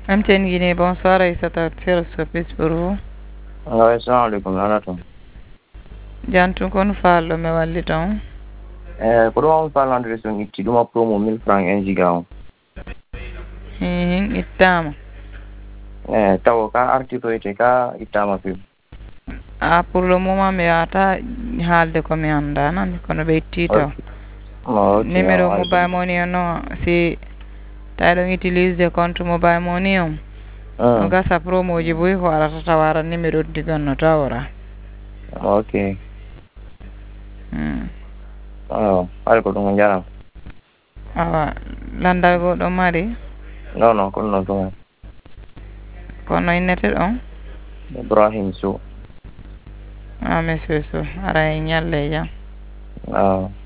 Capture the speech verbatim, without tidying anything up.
M T N Guinée, bonsoir Aïssata, zéro service pour vous. Ouais, assalamu alaikum, nanatum. Jantu kon fallo me walli ton. Eh, ko ɗum on fallandire son itti ɗuma promo mille francs un giga on. Hin ittama. Eh, taw ka arti toyte ka ittama fim. Ah, pour le moment mi yata haalde ko mi anda nani kono ɓe itti taw. Ok, Numéro ay mobile money o no si tawi ɗon utilise compte mobile money on. o gasa promo ji boyi ko arata tawara numéro diganno tawora. Ok. Hmm. Oh, ay ko ɗum jaram. Awa landal goɗɗo mari. Non, non, kono non ɗum. Kono innete ɗon? Ibrahim Sow. Ah, monsieur Sow, ara e ñalle jam. Ah.